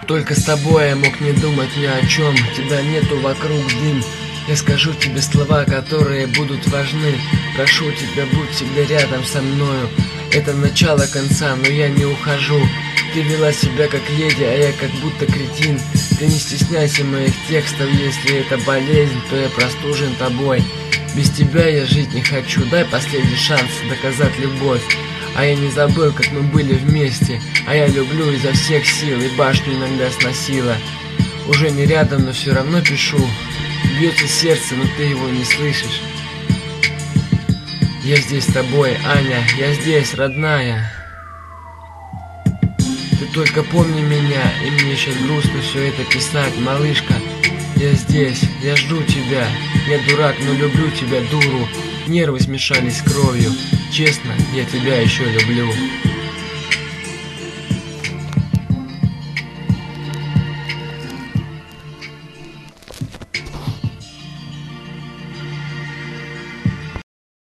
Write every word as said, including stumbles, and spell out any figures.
Только с тобой я мог не думать ни о чем. Тебя нету, вокруг дым. Я скажу тебе слова, которые будут важны. Прошу тебя, будь всегда рядом со мною. Это начало конца, но я не ухожу. Ты вела себя как леди, а я как будто кретин. Ты не стесняйся моих текстов, если это болезнь, то я простужен тобой. Без тебя я жить не хочу, дай последний шанс доказать любовь. А я не забыл, как мы были вместе. А я люблю изо всех сил, и башню иногда сносила. Уже не рядом, но все равно пишу. Бьется сердце, но ты его не слышишь. Я здесь с тобой, Аня, я здесь, родная. Ты только помни меня, и мне сейчас грустно все это писать, малышка. Я здесь, я жду тебя. Я дурак, но люблю тебя, дуру. Нервы смешались с кровью. Честно, я тебя еще люблю.